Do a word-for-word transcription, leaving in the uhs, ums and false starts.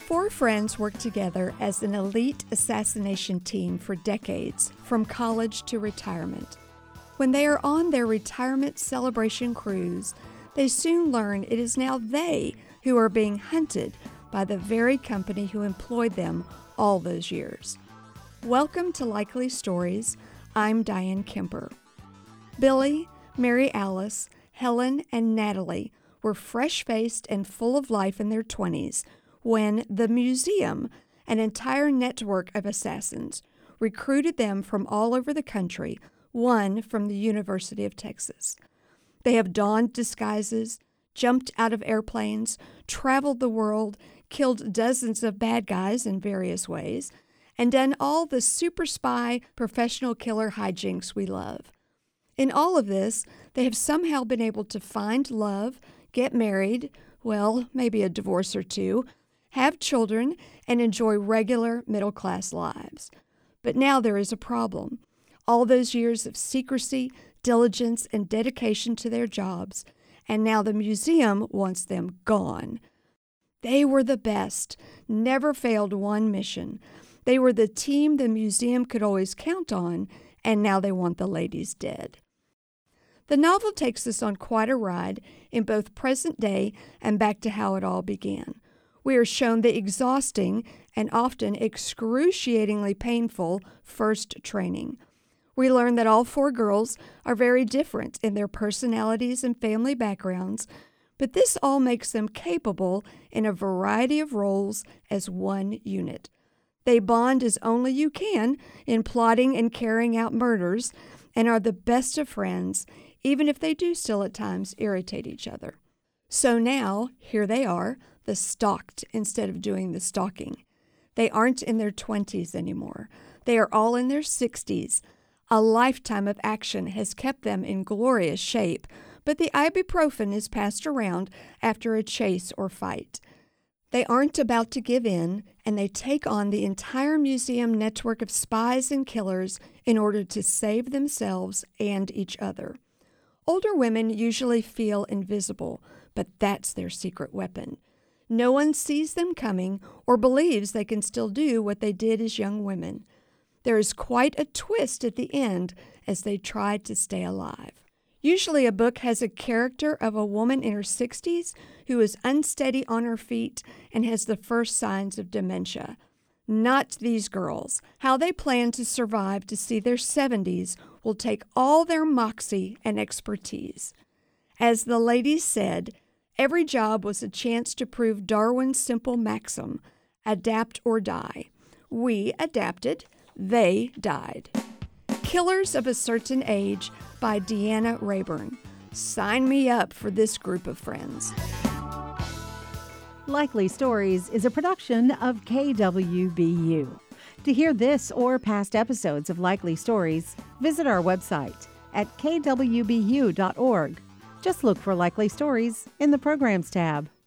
four friends worked together as an elite assassination team for decades, from college to retirement. When they are on their retirement celebration cruise, they soon learn it is now they who are being hunted by the very company who employed them all those years. Welcome to Likely Stories. I'm Diane Kemper. Billy, Mary Alice, Helen, and Natalie were fresh-faced and full of life in their twenties when the Museum, an entire network of assassins, recruited them from all over the country, one from the University of Texas. They have donned disguises, jumped out of airplanes, traveled the world, killed dozens of bad guys in various ways, and done all the super spy professional killer hijinks we love. In all of this, they have somehow been able to find love, get married, well, maybe a divorce or two, have children, and enjoy regular middle-class lives. But now there is a problem. All those years of secrecy, diligence, and dedication to their jobs, and now the museum wants them gone. They were the best, never failed one mission. They were the team the museum could always count on, and now they want the ladies dead. The novel takes us on quite a ride in both present day and back to how it all began. We are shown the exhausting and often excruciatingly painful first training. We learn that all four girls are very different in their personalities and family backgrounds, but this all makes them capable in a variety of roles as one unit. They bond as only you can in plotting and carrying out murders and are the best of friends, even if they do still at times irritate each other. So now, here they are, the stalked instead of doing the stalking. They aren't in their twenties anymore. They are all in their sixties. A lifetime of action has kept them in glorious shape, but the ibuprofen is passed around after a chase or fight. They aren't about to give in, and they take on the entire museum network of spies and killers in order to save themselves and each other. Older women usually feel invisible, but that's their secret weapon. No one sees them coming or believes they can still do what they did as young women. There is quite a twist at the end as they try to stay alive. Usually a book has a character of a woman in her sixties who is unsteady on her feet and has the first signs of dementia. Not these girls. How they plan to survive to see their seventies will take all their moxie and expertise. As the ladies said, every job was a chance to prove Darwin's simple maxim, adapt or die. We adapted. They died. Killers of a Certain Age by Deanna Rayburn. Sign me up for this group of friends. Likely Stories is a production of K W B U. To hear this or past episodes of Likely Stories, visit our website at k w b u dot org. Just look for Likely Stories in the Programs tab.